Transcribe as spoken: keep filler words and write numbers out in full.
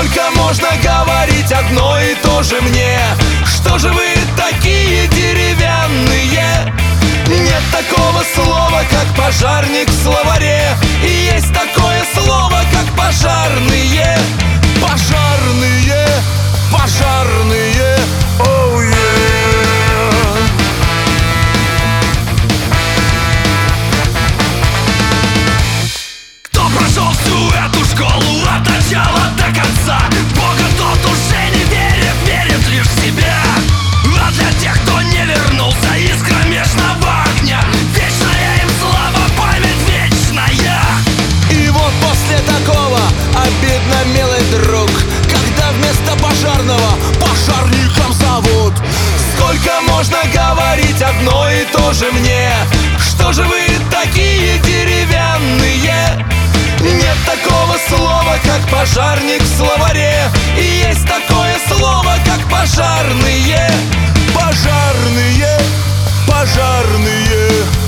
Сколько можно говорить одно и то же мне? Что же вы такие деревянные? Нет такого слова, как пожарник в словаре. И есть такое слово, как пожарные. Пожарные, пожарные, оу, yeah. Кто прошел всю эту школу от начала до конца? В Бога тот уже не верит, верит лишь в себя. А для тех, кто не вернулся из кромешного огня, вечная им слава, память вечная. И вот после такого обидно, милый друг, когда вместо пожарного пожарником зовут. Сколько можно говорить одно и то же мне? Что же вы такие деревянные? Нет такого слова, как пожарник в словаре. И есть такое слово, как пожарные. Пожарные, пожарные.